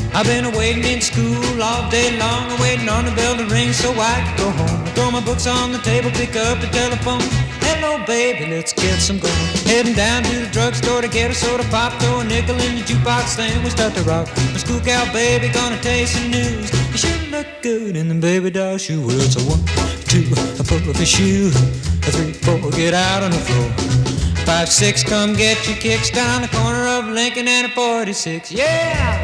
I've been waiting in school all day long, waiting on the bell to ring so I can go home. I throw my books on the table, pick up the telephone. Hello, baby, let's get some going. Heading down to the drugstore to get a soda pop, throw a nickel in the jukebox, then we start to rock. My school gal baby gonna tell you some news. You sure look good in the baby doll shoe. Well, it's a 1, 2, I pull up your shoe. A 3, 4, get out on the floor. 5, 6, come get your kicks down the corner of Lincoln and a 46. Yeah!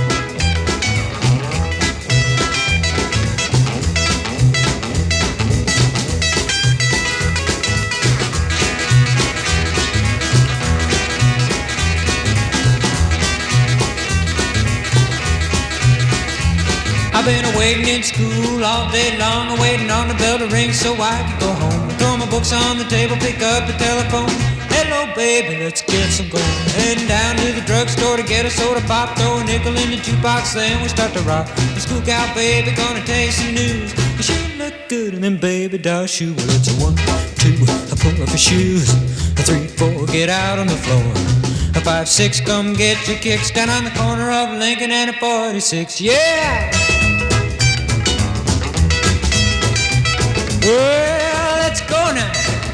I've been waiting in school all day long, waiting on the bell to ring so I can go home. Throw my books on the table, pick up the telephone. Hello, baby, let's get some going. Heading down to the drugstore to get a soda pop, throw a nickel in the jukebox, then we start to rock. The school gal baby gonna tell you some news. You sure look good in them baby doll shoes. Well, it's a 1, 2, I pull up your shoes. A 3, 4, get out on the floor. A 5, 6, come get your kicks down on the corner of Lincoln and a 46. Yeah! Well, let's go now.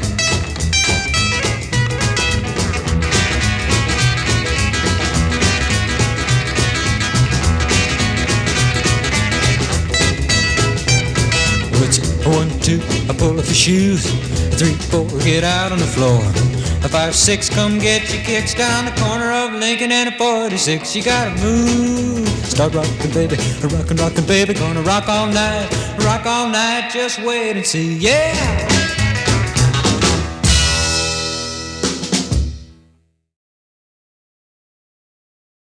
Well, it's a 1, 2, I pull off your shoes. A 3, 4, get out on the floor. A 5, 6, come get your kicks down the corner of Lincoln and a 46. You gotta move, start rockin', baby, rockin', rockin', baby, gonna rock all night, just wait and see, yeah.